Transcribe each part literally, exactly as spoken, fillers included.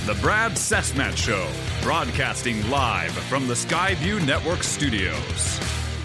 The Brad Cessmat Show, broadcasting live from the Skyview Network studios.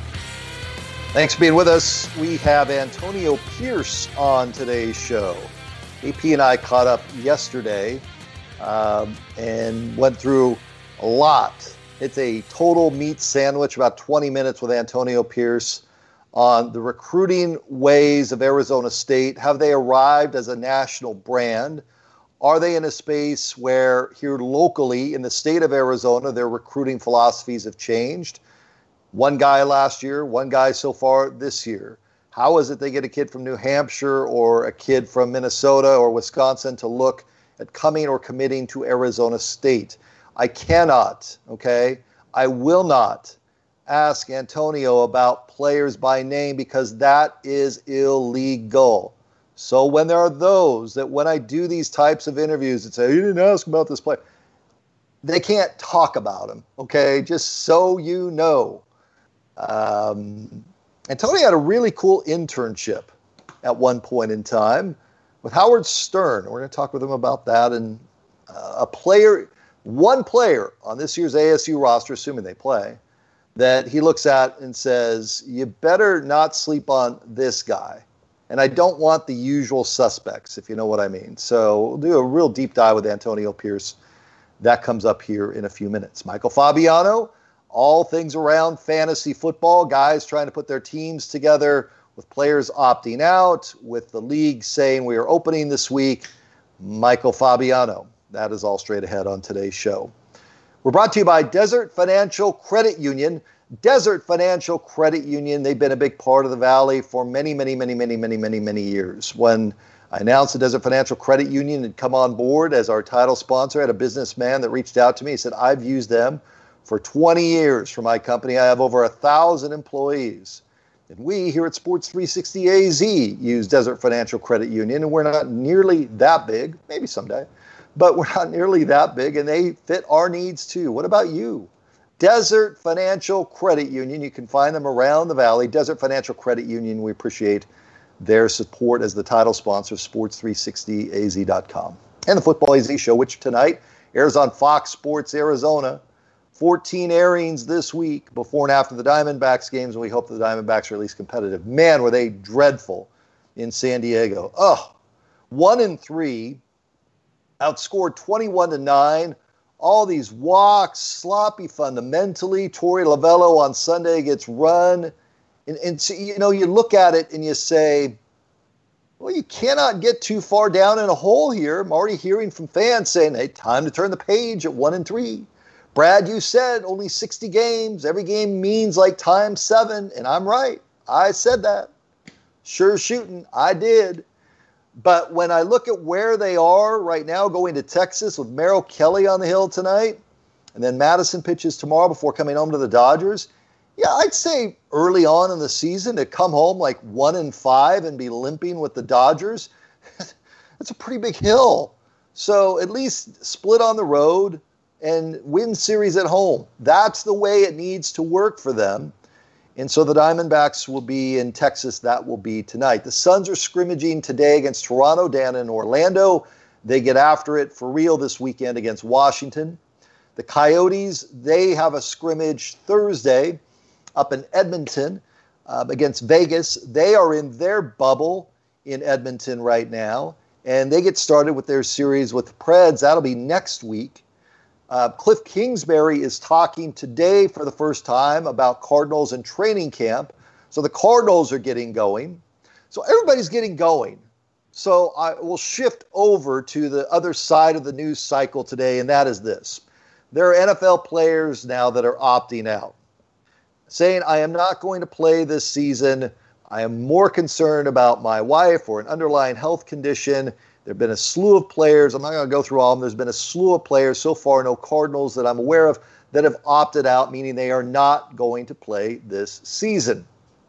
Thanks for being with us. We have Antonio Pierce on today's show. A P and I caught up yesterday um, and went through a lot. It's a total meat sandwich, about twenty minutes with Antonio Pierce on the recruiting ways of Arizona State. Have they arrived as a national brand? Are they in a space where here locally in the state of Arizona, their recruiting philosophies have changed? One guy last year, one guy so far this year. How is it they get a kid from New Hampshire or a kid from Minnesota or Wisconsin to look at coming or committing to Arizona State? I cannot, okay? I will not ask Antonio about players by name because that is illegal. So when there are those that when I do these types of interviews that say, you didn't ask about this player, they can't talk about him, okay? Just so you know. Um, Antonio had a really cool internship at one point in time with Howard Stern. We're going to talk with him about that. And uh, a player, one player on this year's A S U roster, assuming they play, that he looks at and says, you better not sleep on this guy. And I don't want the usual suspects, if you know what I mean. So we'll do a real deep dive with Antonio Pierce. That comes up here in a few minutes. Michael Fabiano, all things around fantasy football, guys trying to put their teams together with players opting out, with the league saying we are opening this week. Michael Fabiano. That is all straight ahead on today's show. We're brought to you by Desert Financial Credit Union. Desert Financial Credit Union, they've been a big part of the Valley for many, many, many, many, many, many, many years. When I announced the Desert Financial Credit Union had come on board as our title sponsor, I had a businessman that reached out to me. He said, I've used them for twenty years for my company. I have over a thousand employees. And we here at Sports three sixty A Z use Desert Financial Credit Union, and we're not nearly that big, maybe someday, but we're not nearly that big, and they fit our needs too. What about you? Desert Financial Credit Union. You can find them around the Valley. Desert Financial Credit Union. We appreciate their support as the title sponsor of Sports three sixty A Z dot com. And the Football A Z Show, which tonight airs on Fox Sports Arizona. fourteen airings this week before and after the Diamondbacks games, and we hope the Diamondbacks are at least competitive. Man, were they dreadful in San Diego. Oh, one and three, outscored twenty-one to nine. All these walks, sloppy fundamentally. Torey Lovello on Sunday gets run. And, and so, you know, you look at it and you say, well, you cannot get too far down in a hole here. I'm already hearing from fans saying, hey, time to turn the page at one and three. Brad, you said only sixty games. Every game means like times seven. And I'm right. I said that. Sure shooting. I did. But when I look at where they are right now, going to Texas with Merrill Kelly on the hill tonight, and then Madison pitches tomorrow before coming home to the Dodgers, yeah, I'd say early on in the season to come home like one and five and be limping with the Dodgers, that's a pretty big hill. So at least split on the road and win series at home. That's the way it needs to work for them. And so the Diamondbacks will be in Texas. That will be tonight. The Suns are scrimmaging today against Toronto down in Orlando. They get after it for real this weekend against Washington. The Coyotes, they have a scrimmage Thursday up in Edmonton uh, against Vegas. They are in their bubble in Edmonton right now, and they get started with their series with the Preds. That'll be next week. Uh, Cliff Kingsbury is talking today for the first time about Cardinals and training camp. So the Cardinals are getting going. So everybody's getting going. So I will shift over to the other side of the news cycle today, and that is this. There are N F L players now that are opting out, saying, I am not going to play this season. I am more concerned about my wife or an underlying health condition. There have been a slew of players. I'm not going to go through all of them. There's been a slew of players so far, no Cardinals that I'm aware of, that have opted out, meaning they are not going to play this season.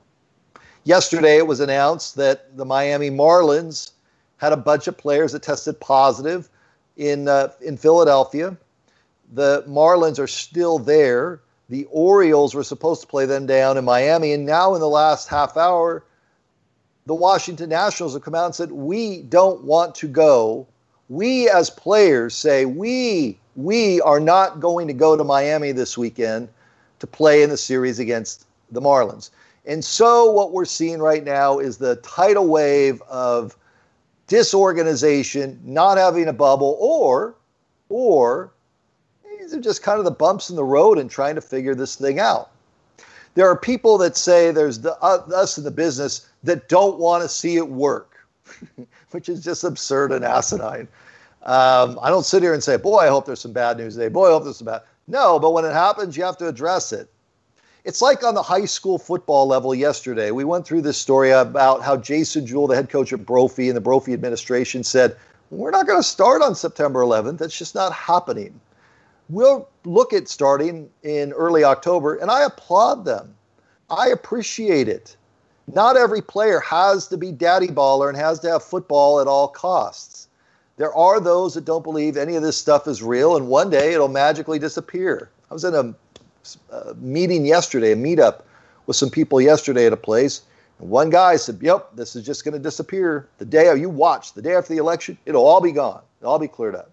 Yesterday, it was announced that the Miami Marlins had a bunch of players that tested positive in uh, in Philadelphia. The Marlins are still there. The Orioles were supposed to play them down in Miami, and now in the last half hour, the Washington Nationals have come out and said, we don't want to go We as players say we we are not going to go to Miami this weekend to play in the series against the Marlins. And so what we're seeing right now is the tidal wave of disorganization, not having a bubble, or or these are just kind of the bumps in the road and trying to figure this thing out. There are people that say there's the, uh, us in the business that don't want to see it work, which is just absurd and asinine. Um, I don't sit here and say, boy, I hope there's some bad news today. Boy, I hope there's some bad. No, but when it happens, you have to address it. It's like on the high school football level yesterday. We went through this story about how Jason Jewell, the head coach at Brophy, and the Brophy administration said, we're not going to start on September eleventh. That's just not happening. We'll look at starting in early October, and I applaud them. I appreciate it. Not every player has to be daddy baller and has to have football at all costs. There are those that don't believe any of this stuff is real, and one day it'll magically disappear. I was in a, a meeting yesterday, a meetup with some people yesterday at a place, and one guy said, yep, this is just going to disappear. The day you watch, the day after the election, it'll all be gone. It'll all be cleared up.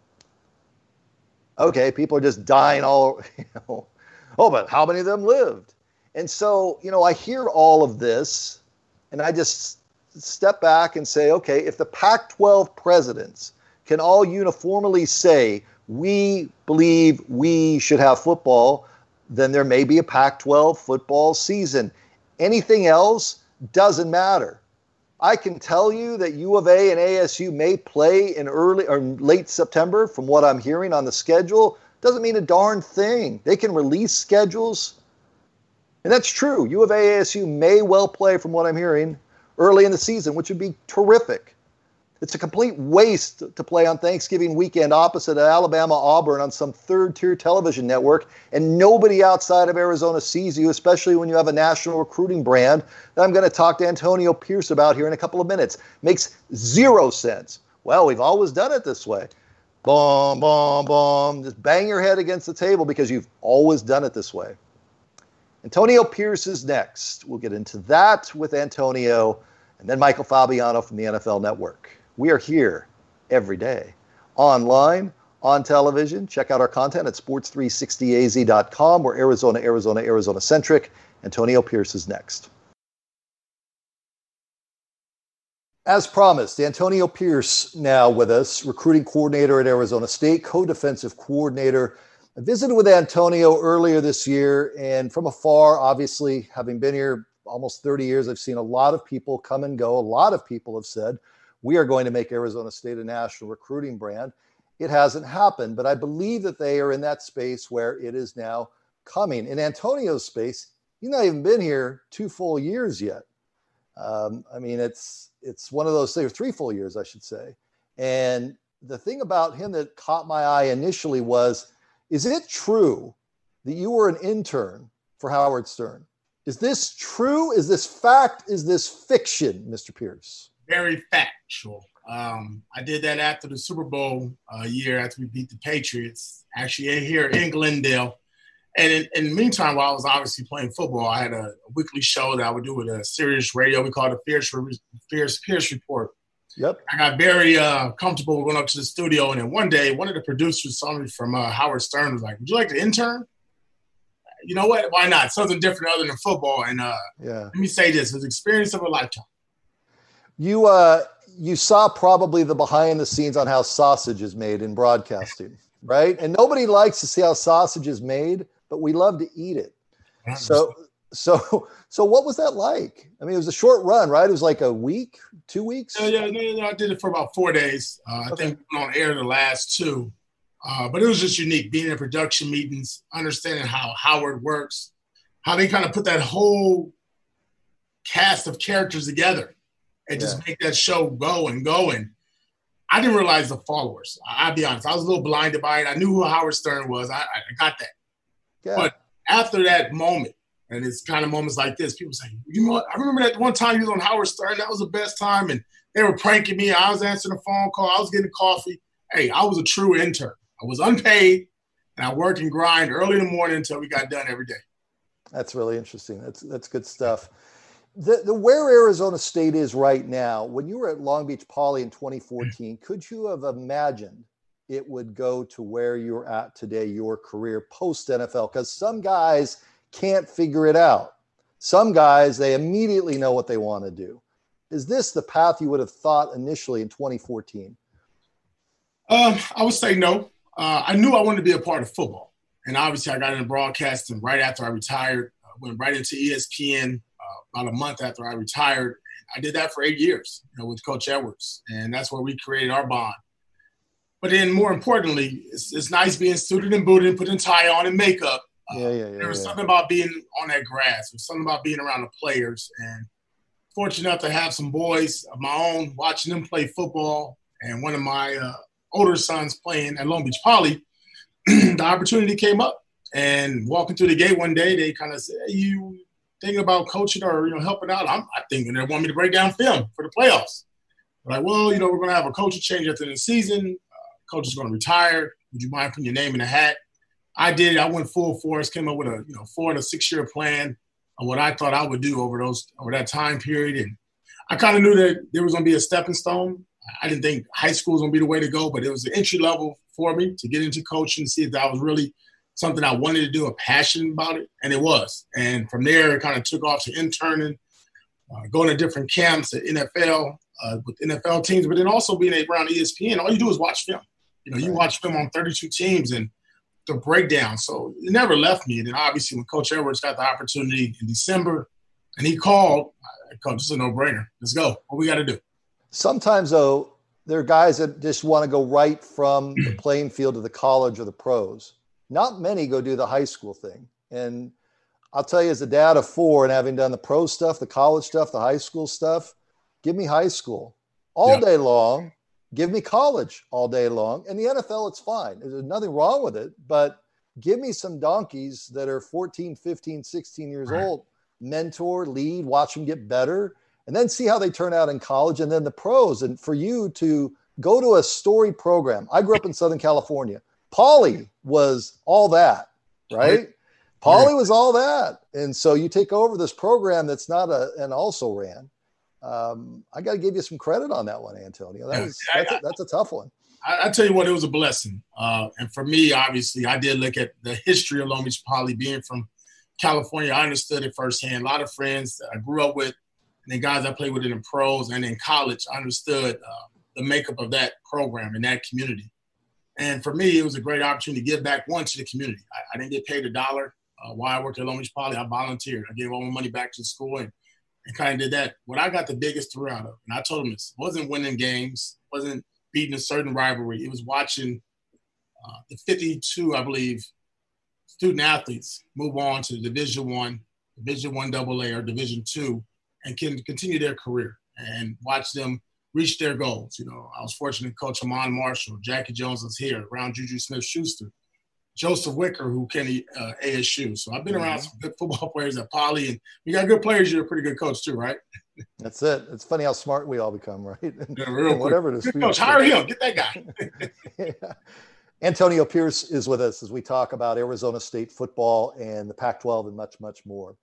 Okay, people are just dying all, you know. Oh, but how many of them lived? And so, you know, I hear all of this, and I just step back and say, okay, if the Pac twelve presidents can all uniformly say, we believe we should have football, then there may be a Pac twelve football season. Anything else doesn't matter. I can tell you that U of A and A S U may play in early or late September from what I'm hearing on the schedule. Doesn't mean a darn thing. They can release schedules. And that's true. U of A, A S U may well play from what I'm hearing early in the season, which would be terrific. It's a complete waste to play on Thanksgiving weekend opposite Alabama Auburn on some third-tier television network, and nobody outside of Arizona sees you, especially when you have a national recruiting brand that I'm going to talk to Antonio Pierce about here in a couple of minutes. Makes zero sense. Well, we've always done it this way. Boom, boom, boom. Just bang your head against the table because you've always done it this way. Antonio Pierce is next. We'll get into that with Antonio, and then Michael Fabiano from the N F L Network. We are here every day, online, on television. Check out our content at sports three sixty a z dot com. We're Arizona, Arizona, Arizona-centric. Antonio Pierce is next. As promised, Antonio Pierce now with us, recruiting coordinator at Arizona State, co-defensive coordinator. I visited with Antonio earlier this year, and from afar, obviously, having been here almost thirty years, I've seen a lot of people come and go. A lot of people have said, we are going to make Arizona State a national recruiting brand. It hasn't happened, but I believe that they are in that space where it is now coming. In Antonio's space, he's not even been here two full years yet. Um, I mean, it's it's one of those things, three full years, I should say. And the thing about him that caught my eye initially was, is it true that you were an intern for Howard Stern? Is this true? Is this fact? Is this fiction, Mister Pierce? Very factual. Um, I did that after the Super Bowl uh, year after we beat the Patriots, actually here in Glendale. And in, in the meantime, while I was obviously playing football, I had a, a weekly show that I would do with a Sirius radio. We called it Pierce, Pierce, Pierce Report. Yep. I got very uh, comfortable going up to the studio. And then one day, one of the producers saw me from uh, Howard Stern was like, would you like to intern? You know what? Why not? Something different other than football. And uh, yeah. Let me say this, it was an experience of a lifetime. You uh, you saw probably the behind the scenes on how sausage is made in broadcasting, right? And nobody likes to see how sausage is made, but we love to eat it. So, so, so what was that like? I mean, it was a short run, right? It was like a week, two weeks? Yeah, yeah, no, no, I did it for about four days. Uh, okay. I think we went on air the last two. Uh, but it was just unique, being in production meetings, understanding how Howard works, how they kind of put that whole cast of characters together and yeah. just make that show go and go. And I didn't realize the followers. I, I'll be honest. I was a little blinded by it. I knew who Howard Stern was. I, I got that. Yeah. But after that moment, and it's kind of moments like this, people say, you know what? I remember that one time you was on Howard Stern. That was the best time. And they were pranking me. I was answering a phone call. I was getting coffee. Hey, I was a true intern. I was unpaid, and I worked and grind early in the morning until we got done every day. That's really interesting. That's that's good stuff. The, the where Arizona State is right now, when you were at Long Beach Poly in twenty fourteen, could you have imagined it would go to where you're at today, your career post N F L? Because some guys can't figure it out. Some guys, they immediately know what they want to do. Is this the path you would have thought initially in twenty fourteen? Um, I would say no. Uh, I knew I wanted to be a part of football. And obviously I got into broadcasting right after I retired. I went right into E S P N uh, about a month after I retired. I did that for eight years, you know, with Coach Edwards. And that's where we created our bond. But then more importantly, it's, it's nice being suited and booted and putting tie on and makeup. Uh, yeah, yeah, yeah, there was yeah. something about being on that grass. There was something about being around the players. And fortunate enough to have some boys of my own, watching them play football. And one of my uh, older sons playing at Long Beach Poly, the opportunity came up. And walking through the gate one day, they kind of said, hey, you thinking about coaching or, you know, helping out? I'm, I'm thinking they want me to break down film for the playoffs. They're like, well, you know, we're going to have a coaching change at the end of the season. Uh, coach is going to retire. Would you mind putting your name in the hat? I did. I went full force, came up with a, you know, four to six year plan of what I thought I would do over those, over that time period. And I kind of knew that there was going to be a stepping stone. I didn't think high school was going to be the way to go, but it was the entry level for me to get into coaching, see if that was really something I wanted to do, a passion about it, and it was. And from there, it kind of took off to interning, uh, going to different camps at N F L, uh, with N F L teams, but then also being around E S P N. All you do is watch film. You know, you watch film on thirty-two teams and the breakdown. So it never left me. And then obviously when Coach Edwards got the opportunity in December and he called, I called, this is a no-brainer. Let's go. What we got to do? Sometimes, though, there are guys that just want to go right from the playing field to the college or the pros. Not many go do the high school thing. And I'll tell you, as a dad of four and having done the pro stuff, the college stuff, the high school stuff, give me high school all yeah. day long. Give me college all day long. And the N F L, it's fine. There's nothing wrong with it. But give me some donkeys that are fourteen, fifteen, sixteen years right. old. Mentor, lead, watch them get better. And then see how they turn out in college and then the pros. And for you to go to a storied program. I grew up in Southern California. Poly was all that, right? Poly was all that. And so you take over this program that's not a, an also ran. Um, I got to give you some credit on that one, Antonio. That was, that's, a, that's a tough one. I, I tell you what, it was a blessing. Uh, and for me, obviously, I did look at the history of Long Beach Poly. Being from California, I understood it firsthand. A lot of friends that I grew up with, and the guys I played with in the pros and in college, I understood uh, the makeup of that program and that community. And for me, it was a great opportunity to give back, one, to the community. I, I didn't get paid a dollar uh, while I worked at Long Beach Poly. I volunteered. I gave all my money back to the school and, and kind of did that. What I got the biggest thrill out of, and I told them this, wasn't winning games, wasn't beating a certain rivalry. It was watching uh, the fifty-two, I believe, student athletes move on to Division One, Division One Double A, or Division Two, and can continue their career and watch them reach their goals. You know, I was fortunate to coach Amon Marshall, Jackie Jones was here, around Juju Smith-Schuster, Joseph Wicker, who came to uh, A S U. So I've been around some good football players at Poly, and you got good players, you're a pretty good coach too, right? That's it. It's funny how smart we all become, right? Yeah, real whatever it is. Good coach, hire him. Get that guy. Yeah. Antonio Pierce is with us as we talk about Arizona State football and the Pac twelve and much, much more.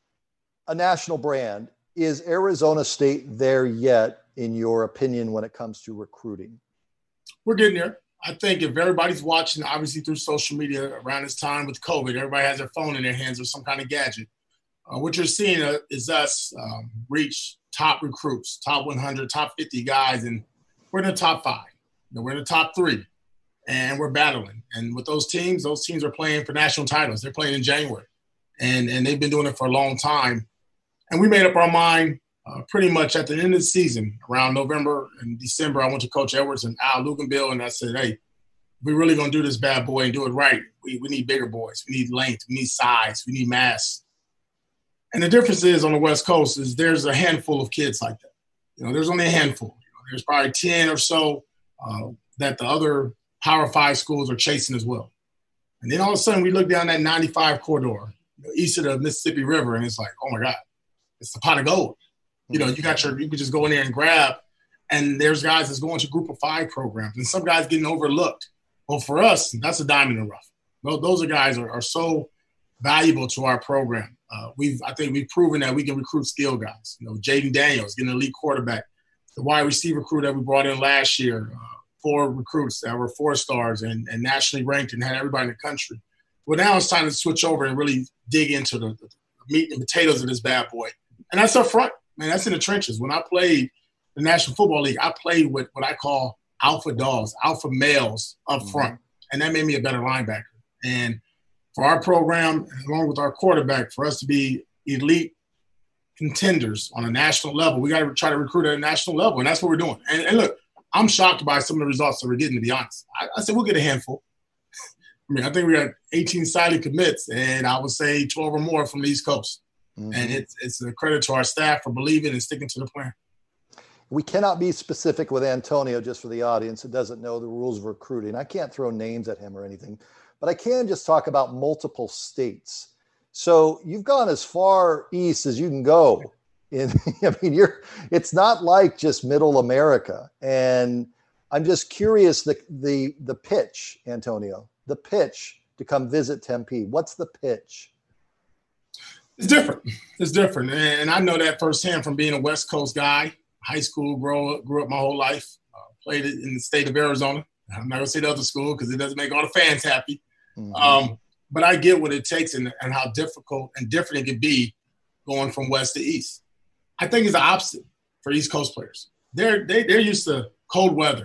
A national brand. Is Arizona State there yet, in your opinion, when it comes to recruiting? We're getting there. I think if everybody's watching, obviously through social media around this time with COVID, everybody has their phone in their hands or some kind of gadget. Uh, what you're seeing uh, is us um, reach top recruits, top one hundred, top fifty guys, and we're in the top five. You know, we're in the top three, and we're battling. And with those teams, those teams are playing for national titles. They're playing in January, and and they've been doing it for a long time. And we made up our mind uh, pretty much at the end of the season, around November and December. I went to Coach Edwards and Al Luganville, and I said, hey, we're really going to do this bad boy and do it right. We, we need bigger boys. We need length. We need size. We need mass. And the difference is on the West Coast is there's a handful of kids like that. You know, there's only a handful. You know, there's probably ten or so uh, that the other Power Five schools are chasing as well. And then all of a sudden we look down that ninety-five corridor, you know, east of the Mississippi River, and it's like, oh, my God. It's the pot of gold. You know, you got your, you can just go in there and grab, and there's guys that's going to group of five programs, and some guys getting overlooked. Well, for us, that's a diamond in the rough. Those are guys are, are so valuable to our program. Uh, we've, I think we've proven that we can recruit skill guys. You know, Jaden Daniels, getting an elite quarterback. The wide receiver crew that we brought in last year, uh, four recruits that were four stars and, and nationally ranked and had everybody in the country. Well, now it's time to switch over and really dig into the, the meat and potatoes of this bad boy. And that's up front, man. That's in the trenches. When I played the National Football League, I played with what I call alpha dogs, alpha males up front. And that made me a better linebacker. And for our program, along with our quarterback, for us to be elite contenders on a national level, we got to try to recruit at a national level. And that's what we're doing. And, and look, I'm shocked by some of the results that we're getting, to be honest. I, I said we'll get a handful. I mean, I think we got eighteen silent commits, and I would say twelve or more from the East Coast. Mm-hmm. And it's it's a credit to our staff for believing and sticking to the plan. We cannot be specific with Antonio, just for the audience who doesn't know the rules of recruiting. I can't throw names at him or anything, but I can just talk about multiple states. So you've gone as far east as you can go. In, I mean, you're, it's not like just middle America. And I'm just curious, the, the, the pitch, Antonio, the pitch to come visit Tempe. What's the pitch? It's different. It's different. And I know that firsthand from being a West Coast guy. High school, grew up, grew up my whole life, uh, played it in the state of Arizona. I'm not going to say the other school because it doesn't make all the fans happy. Mm-hmm. Um, but I get what it takes and, and how difficult and different it can be going from west to east. I think it's the opposite for East Coast players. They're, they, they're used to cold weather,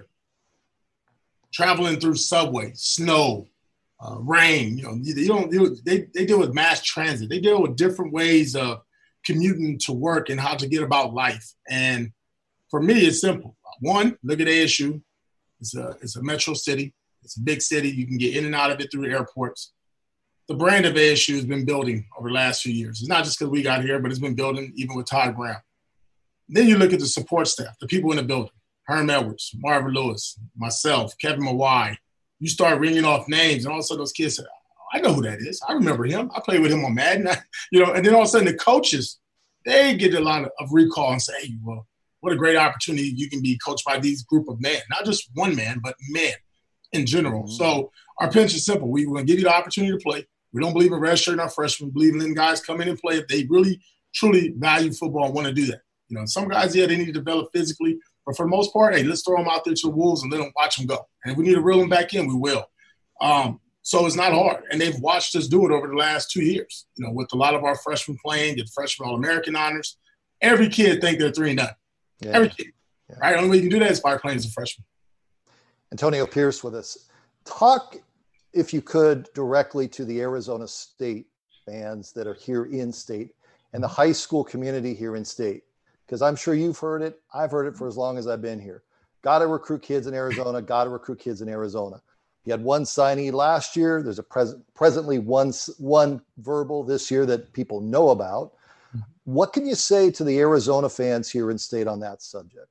traveling through subway, snow, uh, rain. You know, you don't deal with, they, they deal with mass transit. They deal with different ways of commuting to work and how to get about life. And for me, it's simple. One, look at A S U. It's a, it's a metro city. It's a big city. You can get in and out of it through airports. The brand of A S U has been building over the last few years. It's not just because we got here, but it's been building even with Todd Brown. Then you look at the support staff, the people in the building, Herm Edwards, Marvin Lewis, myself, Kevin Mawai. You start ringing off names, and all of a sudden those kids say, I know who that is. I remember him. I played with him on Madden. you know, and then all of a sudden the coaches, they get a lot of, of recall and say, hey, well, what a great opportunity you can be coached by these group of men, not just one man, but men in general. Mm-hmm. So our pitch is simple. We want to give you the opportunity to play. We don't believe in redshirting our freshmen. We believe in letting guys come in and play if they really, truly value football and want to do that. You know, some guys, yeah, they need to develop physically. But for the most part, hey, let's throw them out there to the wolves and let them watch them go. And if we need to reel them back in, we will. Um, so it's not hard. And they've watched us do it over the last two years, you know, with a lot of our freshmen playing, did freshman All-American honors. Every kid think they're three and done. Yeah. Every kid, yeah. Right? The only way you can do that is by playing as a freshman. Antonio Pierce with us. Talk, if you could, directly to the Arizona State fans that are here in state and the high school community here in state, because I'm sure you've heard it. I've heard it for as long as I've been here. Got to recruit kids in Arizona. Got to recruit kids in Arizona. You had one signee last year. There's a present, presently one, one verbal this year that people know about. What can you say to the Arizona fans here in state on that subject?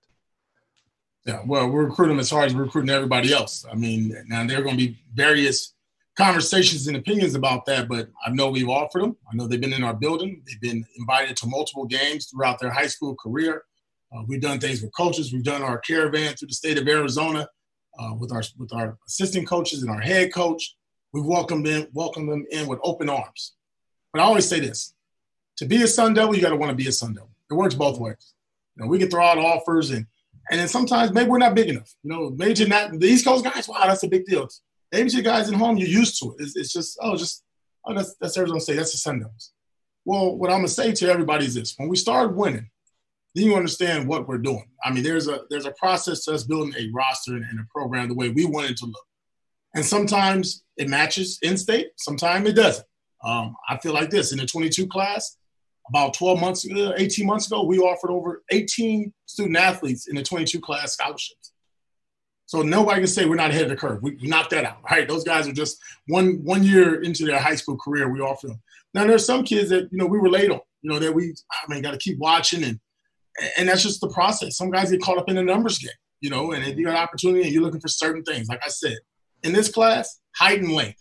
Yeah, well, we're recruiting them as hard as we're recruiting everybody else. I mean, now there are going to be various conversations and opinions about that, but I know we've offered them. I know they've been in our building. They've been invited to multiple games throughout their high school career. Uh, we've done things with coaches. We've done our caravan through the state of Arizona uh, with our with our assistant coaches and our head coach. We've welcomed them, welcomed them in with open arms. But I always say this. To be a Sun Devil, you got to want to be a Sun Devil. It works both ways. You know, we can throw out offers, and and then sometimes maybe we're not big enough. You know, maybe you're not the East Coast guys. Wow, that's a big deal. Maybe you guys at home, you're used to it. It's, it's just oh, just oh, that's that's Arizona State. That's the Sun Devils. Well, what I'm gonna say to everybody is this: when we start winning, then you understand what we're doing. I mean, there's a there's a process to us building a roster and, and a program the way we want it to look. And sometimes it matches in state. Sometimes it doesn't. Um, I feel like this in the twenty-two class. About twelve months ago, eighteen months ago, we offered over eighteen student athletes in the twenty-two class scholarships. So nobody can say we're not ahead of the curve. We, we knocked that out, right? Those guys are just one one year into their high school career, we offer them. Now, there's some kids that, you know, we were late on, you know, that we, I mean, got to keep watching. And and that's just the process. Some guys get caught up in the numbers game, you know, and if you got an opportunity and you're looking for certain things, like I said, in this class, height and length.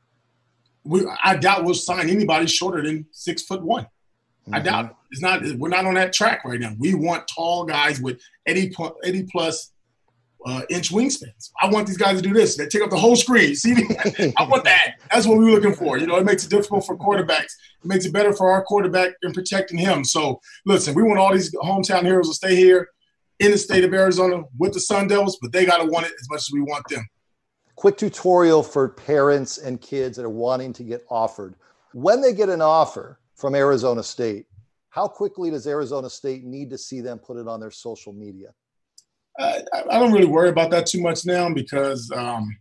We, I doubt we'll sign anybody shorter than six foot one. I doubt it. It's not. We're not on that track right now. We want tall guys with eighty, eighty plus uh, inch wingspans. I want these guys to do this. They take up the whole screen. See, I want that. That's what we were looking for. You know, it makes it difficult for quarterbacks It makes it better for our quarterback in protecting him. So, listen, we want all these hometown heroes to stay here in the state of Arizona with the Sun Devils, but they got to want it as much as we want them. Quick tutorial for parents and kids that are wanting to get offered. When they get an offer from Arizona State, how quickly does Arizona State need to see them put it on their social media? I, I don't really worry about that too much now because um,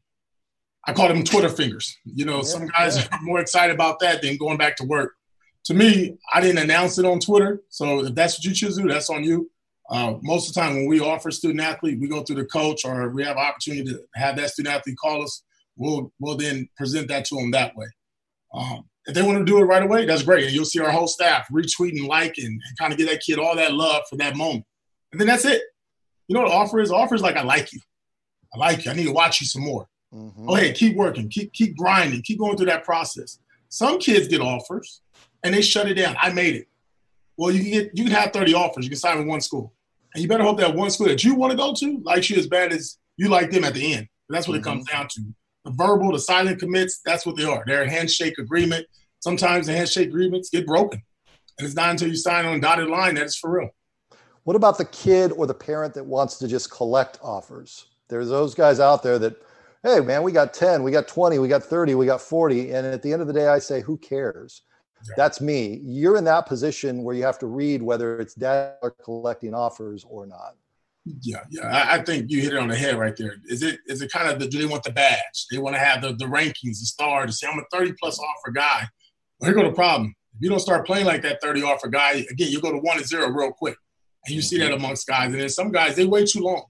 I call them Twitter fingers. You know, yeah, some guys yeah. are more excited about that than going back to work. To me, I didn't announce it on Twitter. So if that's what you choose to do, that's on you. Uh, most of the time when we offer student athlete, we go through the coach or we have an opportunity to have that student athlete call us. We'll, we'll then present that to them that way. Um, if they want to do it right away, that's great. And you'll see our whole staff retweeting, liking, and kind of give that kid all that love for that moment. And then that's it. You know what the offer is? The offer is like, I like you. I like you. I need to watch you some more. Mm-hmm. Oh, hey, keep working. Keep keep grinding. Keep going through that process. Some kids get offers, and they shut it down. I made it. Well, you can get you can have thirty offers. You can sign with one school. And you better hope that one school that you want to go to likes you as bad as you like them at the end. That's what mm-hmm. it comes down to. The verbal, the silent commits, that's what they are. They're a handshake agreement. Sometimes the handshake agreements get broken. And it's not until you sign on a dotted line that it's for real. What about the kid or the parent that wants to just collect offers? There's those guys out there that, hey, man, we got ten, we got twenty, we got thirty, we got forty. And at the end of the day, I say, who cares? Yeah. That's me. You're in that position where you have to read whether it's dad or collecting offers or not. Yeah, yeah. I, I think you hit it on the head right there. Is it is it kind of the, do they want the badge? They want to have the, the rankings, the star, to say I'm a thirty-plus offer guy. Well, here go the problem. If you don't start playing like that thirty offer guy, again, you go to one and zero real quick. And you see that amongst guys. And then some guys, they wait too long.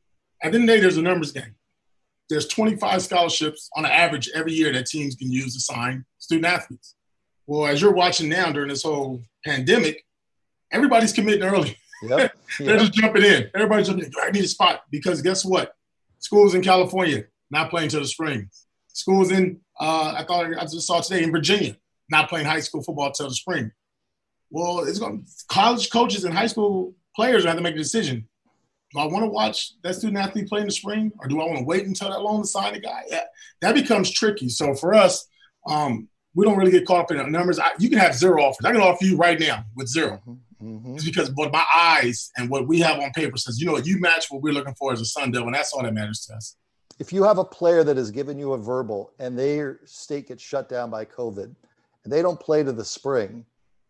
At the end of the day, there's a numbers game. There's twenty-five scholarships on average every year that teams can use to sign student athletes. Well, as you're watching now during this whole pandemic, everybody's committing early. Yep. They're yep. just jumping in. Everybody's jumping in. I need a spot because guess what? Schools in California not playing till the spring. Schools in, uh, I thought I just saw today in Virginia, not playing high school football till the spring. Well, it's going college coaches and high school players have to make a decision. Do I want to watch that student athlete play in the spring, or do I want to wait until that long to sign a guy? Yeah, that becomes tricky. So for us, um, we don't really get caught up in the numbers. I, you can have zero offers. I can offer you right now with zero. Mm-hmm. It's because what my eyes and what we have on paper says, you know what, you match what we're looking for as a Sun Devil, and that's all that matters to us. If you have a player that has given you a verbal and their state gets shut down by COVID and they don't play to the spring,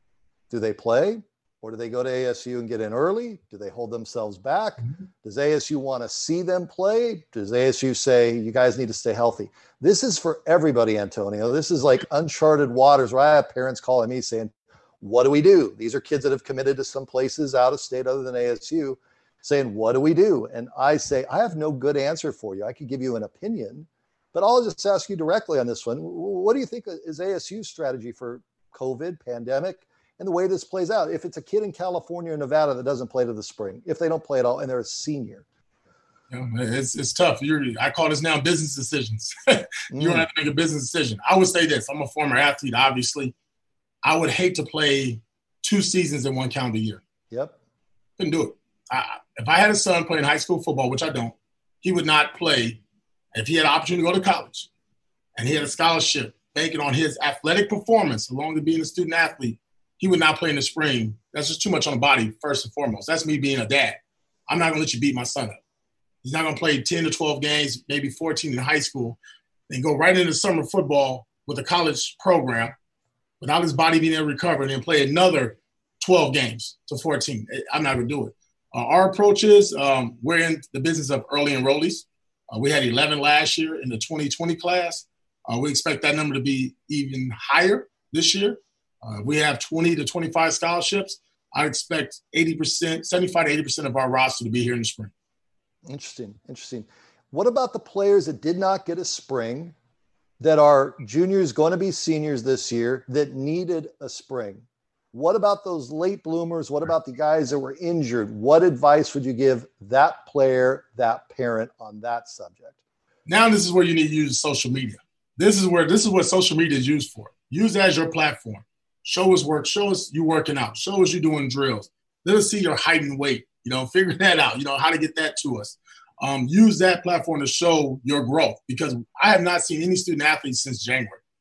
do they play? Or do they go to A S U and get in early? Do they hold themselves back? Mm-hmm. Does A S U want to see them play? Does A S U say, you guys need to stay healthy? This is for everybody, Antonio. This is like uncharted waters where I have parents calling me saying, what do we do? These are kids that have committed to some places out of state other than A S U saying, what do we do? And I say, I have no good answer for you. I could give you an opinion, but I'll just ask you directly on this one. What do you think is A S U's strategy for COVID, pandemic, and the way this plays out? If it's a kid in California or Nevada that doesn't play to the spring, if they don't play at all and they're a senior. You know, it's it's tough. You're, I call this now business decisions. you mm. don't have to make a business decision. I would say this. I'm a former athlete, obviously. I would hate to play two seasons in one calendar year. Yep. Couldn't do it. I, if I had a son playing high school football, which I don't, he would not play if he had an opportunity to go to college and he had a scholarship banking on his athletic performance along with being a student athlete. He would not play in the spring. That's just too much on the body, first and foremost. That's me being a dad. I'm not going to let you beat my son up. He's not going to play ten to twelve games, maybe fourteen in high school, and go right into summer football with a college program without his body being able to recover and then play another twelve games to fourteen. I'm not going to do it. Uh, our approach is um, we're in the business of early enrollees. Uh, we had eleven last year in the twenty twenty class. Uh, we expect that number to be even higher this year. Uh, we have twenty to twenty-five scholarships. I expect eighty percent, seventy-five to eighty percent of our roster to be here in the spring. Interesting. Interesting. What about the players that did not get a spring, that are juniors going to be seniors this year, that needed a spring? What about those late bloomers? What about the guys that were injured? What advice would you give that player, that parent on that subject? Now this is where you need to use social media. This is where this is what social media is used for. Use it as your platform. Show us work. Show us you working out. Show us you doing drills. Let us see your height and weight. You know, figure that out. You know, how to get that to us. Um, use that platform to show your growth, because I have not seen any student athletes since January.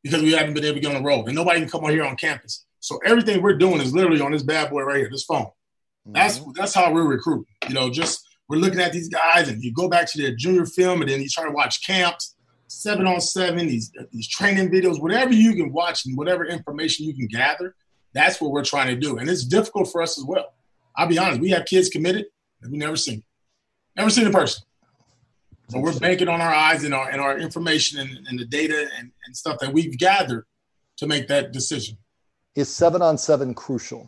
because we haven't been able to get on the road. And nobody can come on here on campus. So everything we're doing is literally on this bad boy right here, this phone. Mm-hmm. That's that's how we're recruiting. You know, just we're looking at these guys, and you go back to their junior film, and then you try to watch camps, seven on seven, these these training videos, whatever you can watch and whatever information you can gather. That's what we're trying to do. And it's difficult for us as well. I'll be honest, we have kids committed that we never seen. Never seen in person. So we're banking on our eyes and our and our information and, and the data and, and stuff that we've gathered to make that decision. Is seven on seven crucial?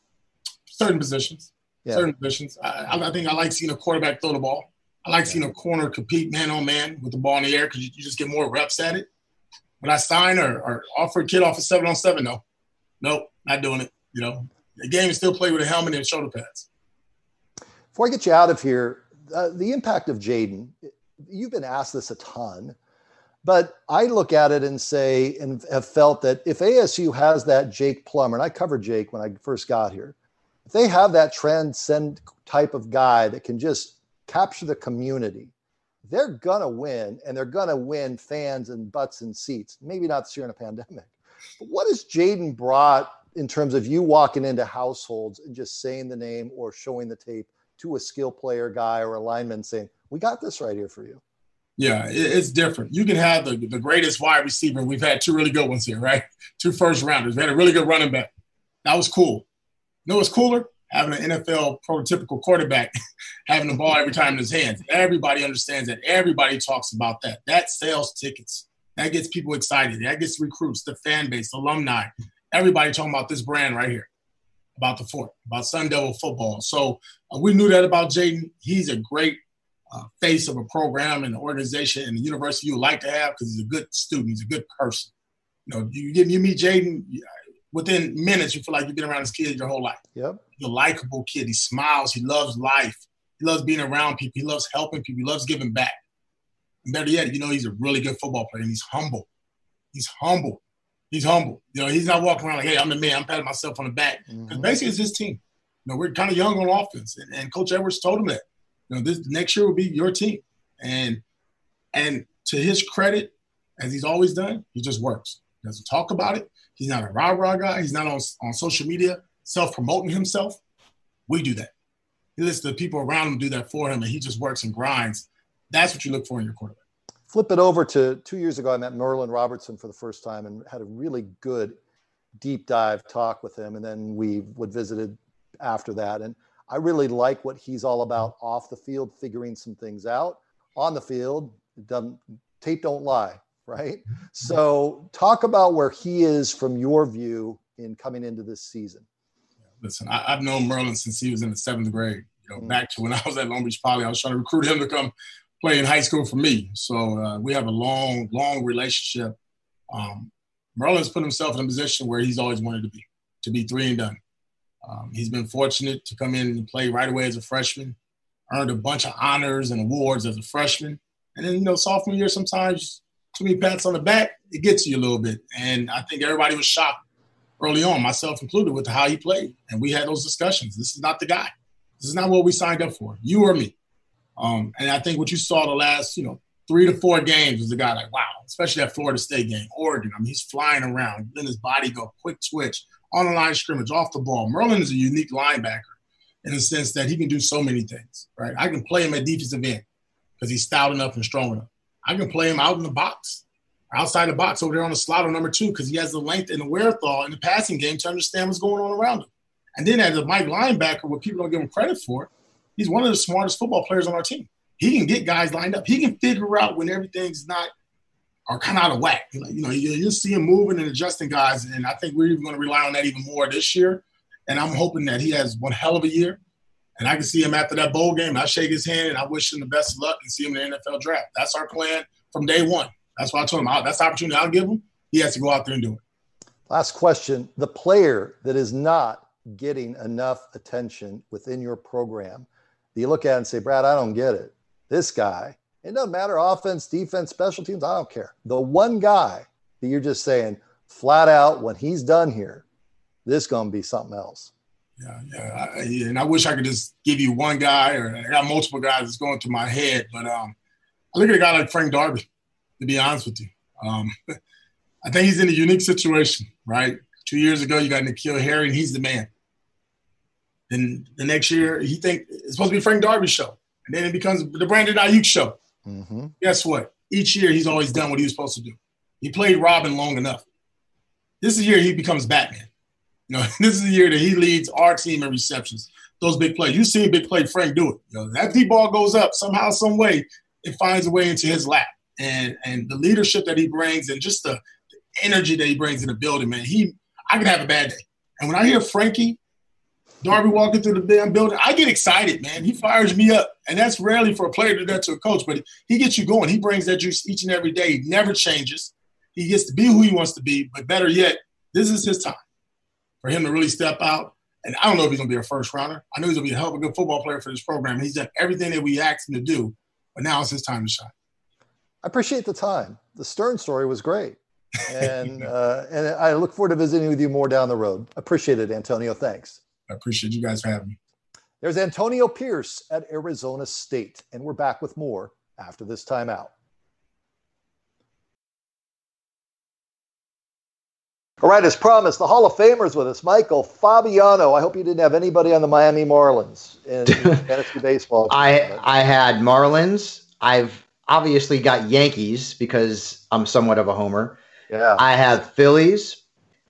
Certain positions. Yeah. Certain positions. I, I think I like seeing a quarterback throw the ball. I like seeing a corner compete man on man with the ball in the air because you, you just get more reps at it. When I sign or, or offer a kid off a seven on seven, no. Nope, not doing it. You know, the game is still played with a helmet and shoulder pads. Before I get you out of here, uh, the impact of Jaden, you've been asked this a ton, but I look at it and say, and have felt that if A S U has that Jake Plummer, and I covered Jake when I first got here, if they have that transcend type of guy that can just capture the community, they're going to win, and they're going to win fans and butts and seats. Maybe not this year in a pandemic. But what has Jaden brought in terms of you walking into households and just saying the name or showing the tape to a skill player guy or a lineman saying, we got this right here for you? Yeah, it's different. You can have the, the greatest wide receiver. We've had two really good ones here, right? Two first rounders. We had a really good running back. That was cool. You know what's cooler? Having an N F L prototypical quarterback having the ball every time in his hands. Everybody understands that. Everybody talks about that. That sells tickets. That gets people excited. That gets recruits, the fan base, the alumni. Everybody talking about this brand right here, about the Fort, about Sun Devil football. So uh, we knew that about Jaden. He's a great uh, face of a program and an organization and the university you would like to have because he's a good student. He's a good person. You know, you, you meet Jaden, within minutes, you feel like you've been around this kid your whole life. Yep. He's a likable kid. He smiles. He loves life. He loves being around people. He loves helping people. He loves giving back. And better yet, you know, he's a really good football player, and he's humble. He's humble. He's humble. You know, he's not walking around like, hey, I'm the man. I'm patting myself on the back. Because mm-hmm. basically it's his team. You know, we're kind of young on offense. And, and Coach Edwards told him that. You know, this next year will be your team. And and to his credit, as he's always done, he just works. He doesn't talk about it. He's not a rah-rah guy. He's not on, on social media self-promoting himself. We do that. He lets the people around him do that for him, and he just works and grinds. That's what you look for in your quarterback. Flip it over to two years ago, I met Merlin Robertson for the first time and had a really good deep dive talk with him. And then we would visited after that. And I really like what he's all about off the field, figuring some things out. On the field, it doesn't, tape don't lie, right? So talk about where he is from your view in coming into this season. Listen, I, I've known Merlin since he was in the seventh grade. You know, mm-hmm. back to when I was at Long Beach Poly, I was trying to recruit him to come play in high school for me. So uh, we have a long, long relationship. Um, Merlin's put himself in a position where he's always wanted to be, to be three and done. Um, he's been fortunate to come in and play right away as a freshman, earned a bunch of honors and awards as a freshman. And then, you know, sophomore year, sometimes too many pats on the back, it gets you a little bit. And I think everybody was shocked early on, myself included, with how he played. And we had those discussions. This is not the guy. This is not what we signed up for, you or me. Um, and I think what you saw the last, you know, three to four games was a guy like, wow, especially that Florida State game, Oregon. I mean, he's flying around, letting his body go, quick twitch, on the line of scrimmage, off the ball. Merlin is a unique linebacker in the sense that he can do so many things, right? I can play him at defensive end because he's stout enough and strong enough. I can play him out in the box, outside the box over there on the slot on number two because he has the length and the wherewithal in the passing game to understand what's going on around him. And then as a Mike linebacker, what people don't give him credit for, he's one of the smartest football players on our team. He can get guys lined up. He can figure out when everything's not or kind of out of whack. You know, you'll see him moving and adjusting guys, and I think we're even going to rely on that even more this year. And I'm hoping that he has one hell of a year, and I can see him after that bowl game. I shake his hand, and I wish him the best of luck and see him in the N F L draft. That's our plan from day one. That's what I told him. That's the opportunity I'll give him. He has to go out there and do it. Last question. The player that is not getting enough attention within your program, do you look at it and say, Brad, I don't get it. This guy, it doesn't matter, offense, defense, special teams, I don't care. The one guy that you're just saying flat out, when he's done here, this is going to be something else. Yeah, yeah, I, and I wish I could just give you one guy, or I got multiple guys that's going through my head. But um, I look at a guy like Frank Darby, to be honest with you. Um, I think he's in a unique situation, right? Two years ago, you got N'Keal Harry, and he's the man. Then the next year, he think it's supposed to be Frank Darby's show. And then it becomes the Brandon Ayuk show. Mm-hmm. Guess what? Each year, he's always done what he was supposed to do. He played Robin long enough. This is the year he becomes Batman. You know, this is the year that he leads our team in receptions. Those big plays. You see a big play, Frank do it. You know, that deep ball goes up somehow, some way, it finds a way into his lap. And and the leadership that he brings and just the, the energy that he brings in the building, man, he I can have a bad day. And when I hear Frankie Darby walking through the damn building, I get excited, man. He fires me up. And that's rarely for a player to do that to a coach, but he gets you going. He brings that juice each and every day. He never changes. He gets to be who he wants to be. But better yet, this is his time for him to really step out. And I don't know if he's going to be a first rounder. I know he's going to be a hell of a good football player for this program. He's done everything that we asked him to do, but now it's his time to shine. I appreciate the time. The Stern story was great. And uh, and I look forward to visiting with you more down the road. Appreciate it, Antonio. Thanks. I appreciate you guys for having me. There's Antonio Pierce at Arizona State, and we're back with more after this timeout. All right, as promised, the Hall of Famers with us. Michael Fabiano. I hope you didn't have anybody on the Miami Marlins in fantasy baseball. I I had Marlins. I've obviously got Yankees because I'm somewhat of a homer. Yeah. I have Phillies.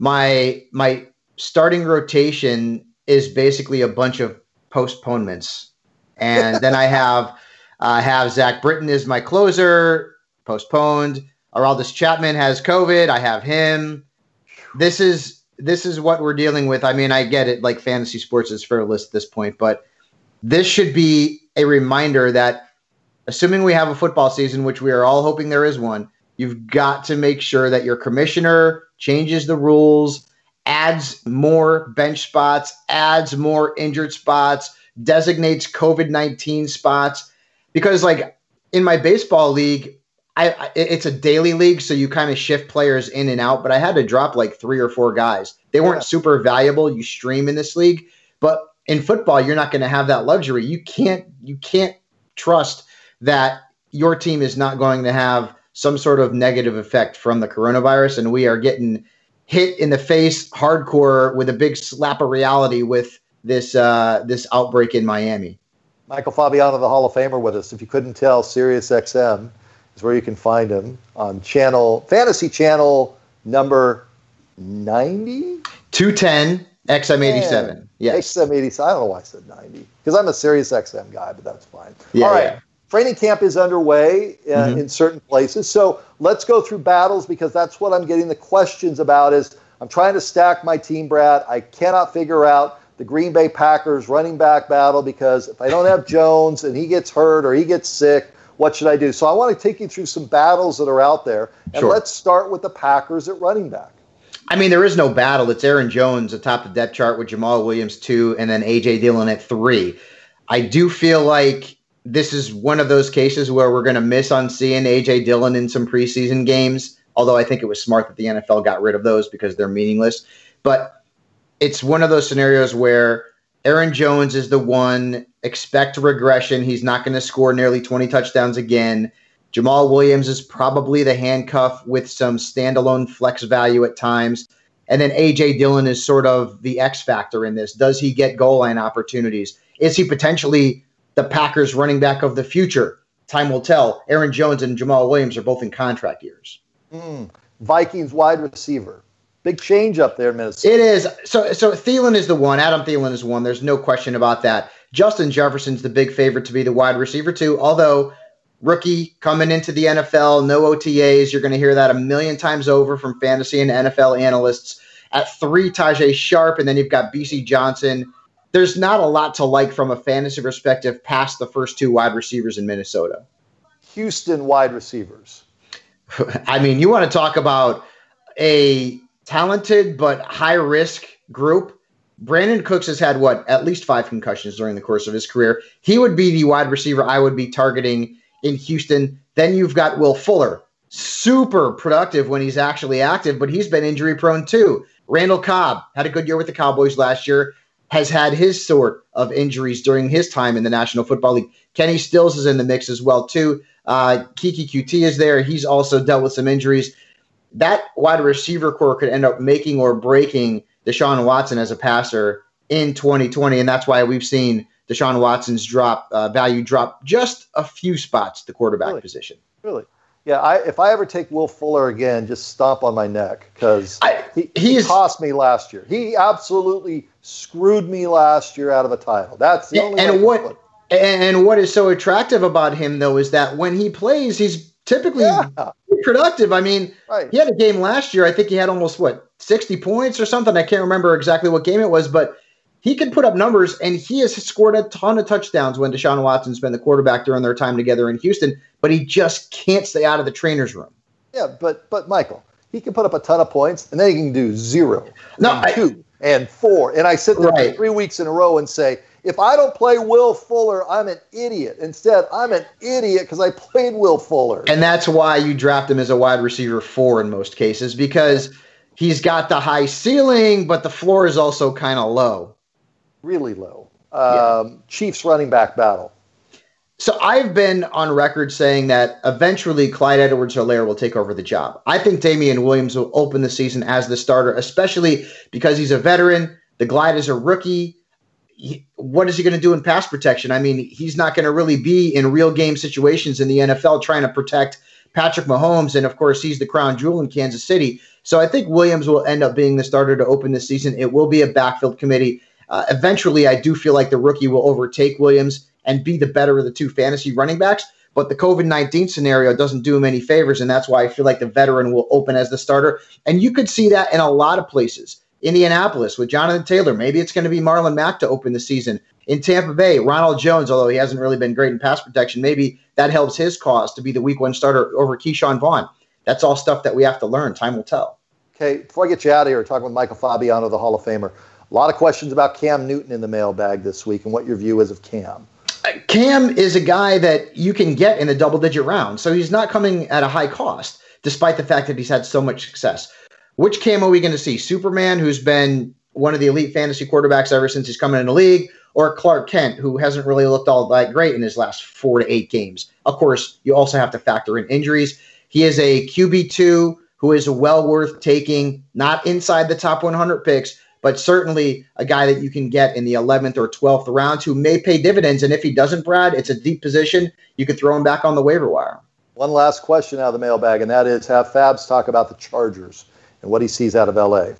My my starting rotation is basically a bunch of postponements, and then I have I uh, have Zach Britton as my closer, postponed. Aroldis Chapman has COVID. I have him. This is this is what we're dealing with. I mean, I get it. Like fantasy sports is frivolous at this point, but this should be a reminder that, assuming we have a football season, which we are all hoping there is one, you've got to make sure that your commissioner changes the rules, adds more bench spots, adds more injured spots, designates COVID nineteen spots. Because, like, in my baseball league, I, I it's a daily league, so you kind of shift players in and out, but I had to drop like three or four guys. They weren't yeah. super valuable. You stream in this league, but in football, you're not going to have that luxury. You can't you can't trust that your team is not going to have some sort of negative effect from the coronavirus, and we are getting hit in the face hardcore with a big slap of reality with this uh, this outbreak in Miami. Michael Fabiano, the Hall of Famer, with us. If you couldn't tell, Sirius X M is where you can find him on channel Fantasy Channel number ninety? two ten X M eighty-seven. Yes. X M eighty-seven. I don't know why I said ninety. Because I'm a Sirius X M guy, but that's fine. Yeah, All right. Yeah. Training camp is underway uh, mm-hmm. in certain places. So let's go through battles, because that's what I'm getting the questions about. Is I'm trying to stack my team, Brad. I cannot figure out the Green Bay Packers running back battle, because if I don't have Jones and he gets hurt or he gets sick, what should I do? So I want to take you through some battles that are out there. And sure. Let's start with the Packers at running back. I mean, there is no battle. It's Aaron Jones atop the depth chart with Jamal Williams two, and then A J Dillon at three. I do feel like this is one of those cases where we're going to miss on seeing A J Dillon in some preseason games, although I think it was smart that the N F L got rid of those because they're meaningless. But it's one of those scenarios where Aaron Jones is the one. Expect regression. He's not going to score nearly twenty touchdowns again. Jamal Williams is probably the handcuff with some standalone flex value at times. And then A J Dillon is sort of the X factor in this. Does he get goal line opportunities? Is he potentially the Packers running back of the future? Time will tell. Aaron Jones and Jamal Williams are both in contract years. Mm. Vikings wide receiver. Big change up there in Minnesota. It is. So so Thielen is the one. Adam Thielen is one. There's no question about that. Justin Jefferson's the big favorite to be the wide receiver too, although rookie coming into the N F L, no O T As. You're going to hear that a million times over from fantasy and N F L analysts. At three, Tajay Sharp, and then you've got B C Johnson. There's not a lot to like from a fantasy perspective past the first two wide receivers in Minnesota. Houston wide receivers. I mean, you want to talk about a talented but high-risk group. Brandon Cooks has had, what, at least five concussions during the course of his career. He would be the wide receiver I would be targeting in Houston. Then you've got Will Fuller. Super productive when he's actually active, but he's been injury-prone too. Randall Cobb had a good year with the Cowboys last year, has had his sort of injuries during his time in the National Football League. Kenny Stills is in the mix as well too. Uh, Kiki Q T is there. He's also dealt with some injuries. that wide receiver core could end up making or breaking Deshaun Watson as a passer in twenty twenty, and that's why we've seen Deshaun Watson's drop uh, value drop just a few spots at the quarterback really? position. Really? Yeah, I, if I ever take Will Fuller again, just stomp on my neck because he, he cost me last year. He absolutely screwed me last year out of a title. That's the only and way what and what is so attractive about him though is that when he plays, he's typically yeah. productive. I mean, right. he had a game last year. I think he had almost what sixty points or something. I can't remember exactly what game it was, but he could put up numbers, and he has scored a ton of touchdowns when Deshaun Watson's been the quarterback during their time together in Houston, but he just can't stay out of the trainer's room. Yeah, but but Michael, he can put up a ton of points, and then he can do zero, no, and I, two, and four. And I sit there right. for three weeks in a row and say, if I don't play Will Fuller, I'm an idiot. Instead, I'm an idiot because I played Will Fuller. And that's why you draft him as a wide receiver four in most cases, because he's got the high ceiling, but the floor is also kind of low. Really low. Um, yeah. Chiefs running back battle. So I've been on record saying that eventually Clyde Edwards-Helaire will take over the job. I think Damian Williams will open the season as the starter, especially because he's a veteran. The Glide is a rookie. He, what is he going to do in pass protection? I mean, he's not going to really be in real game situations in the N F L trying to protect Patrick Mahomes. And, of course, he's the crown jewel in Kansas City. So I think Williams will end up being the starter to open the season. It will be a backfield committee. Uh, eventually, I do feel like the rookie will overtake Williams and be the better of the two fantasy running backs. But the covid nineteen scenario doesn't do him any favors, and that's why I feel like the veteran will open as the starter. And you could see that in a lot of places. Indianapolis with Jonathan Taylor. Maybe it's going to be Marlon Mack to open the season. In Tampa Bay, Ronald Jones, although he hasn't really been great in pass protection, maybe that helps his cause to be the week one starter over Keyshawn Vaughn. That's all stuff that we have to learn. Time will tell. Okay, before I get you out of here, talking with Michael Fabiano, the Hall of Famer. A lot of questions about Cam Newton in the mailbag this week and what your view is of Cam. Cam is a guy that you can get in a double-digit round, so he's not coming at a high cost, despite the fact that he's had so much success. Which Cam are we going to see? Superman, who's been one of the elite fantasy quarterbacks ever since he's come in the league, or Clark Kent, who hasn't really looked all that great in his last four to eight games? Of course, you also have to factor in injuries. He is a Q B two who is well worth taking, not inside the top one hundred picks, but certainly a guy that you can get in the eleventh or twelfth round who may pay dividends. And if he doesn't, Brad, it's a deep position. You could throw him back on the waiver wire. One last question out of the mailbag, and that is have Fabs talk about the Chargers and what he sees out of L A.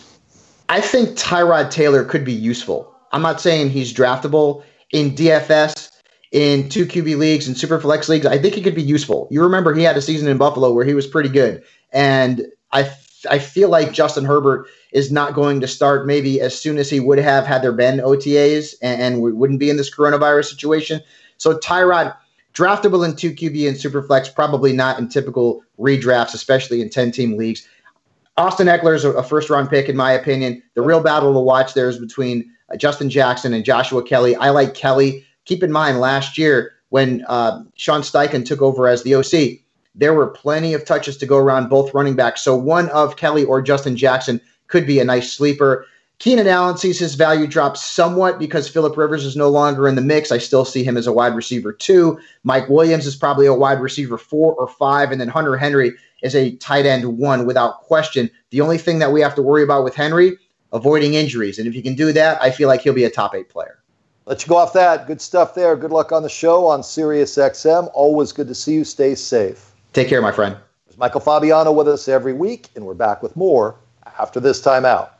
I think Tyrod Taylor could be useful. I'm not saying he's draftable in D F S, in two Q B leagues, and Superflex leagues. I think he could be useful. You remember he had a season in Buffalo where he was pretty good. And I I feel like Justin Herbert is not going to start maybe as soon as he would have had there been O T As, and, and we wouldn't be in this coronavirus situation. So Tyrod, draftable in two Q B and Superflex, probably not in typical redrafts, especially in ten-team leagues. Austin Eckler is a first-round pick, in my opinion. The real battle to watch there is between uh, Justin Jackson and Joshua Kelly. I like Kelly. Keep in mind, last year when uh, Sean Steichen took over as the O C, there were plenty of touches to go around both running backs. So one of Kelly or Justin Jackson could be a nice sleeper. Keenan Allen sees his value drop somewhat because Phillip Rivers is no longer in the mix. I still see him as a wide receiver two. Mike Williams is probably a wide receiver four or five. And then Hunter Henry is a tight end one without question. The only thing that we have to worry about with Henry, avoiding injuries. And if you can do that, I feel like he'll be a top eight player. Let you go off that. Good stuff there. Good luck on the show on Sirius X M. Always good to see you. Stay safe. Take care, my friend. There's Michael Fabiano with us every week, and we're back with more after this timeout.